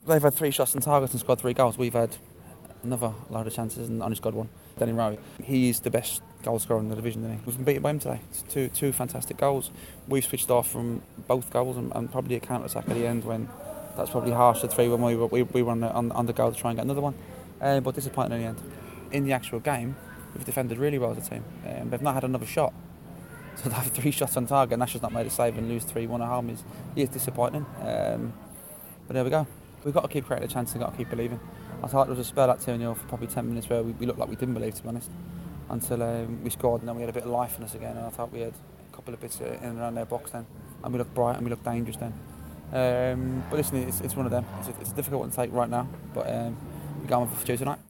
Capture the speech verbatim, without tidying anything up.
they've had three shots on target and scored three goals. We've had another load of chances and only scored one. Danny Rowe, he's the best goal scorer in the division, isn't he? We've been beaten by him today. It's two two fantastic goals. We've switched off from both goals and, and probably a counter attack at the end when that's probably harsh to three when we were, we, we were on the, on, on the goal to try and get another one. Uh, but disappointing in the end. In the actual game, we've defended really well as a team. Um, they've not had another shot. So to have three shots on target and Nash's not made a save and lose three one at home is, is disappointing. Um, but there we go. We've got to keep creating a chance and got to keep believing. I thought there was a spell at two nil for probably ten minutes where we, we looked like we didn't believe, to be honest, until um, we scored and then we had a bit of life in us again, and I thought we had a couple of bits in and around their box then, and we looked bright and we looked dangerous then. Um, but listen, it's, it's one of them. It's a, it's a difficult one to take right now, but um, we're going for two tonight.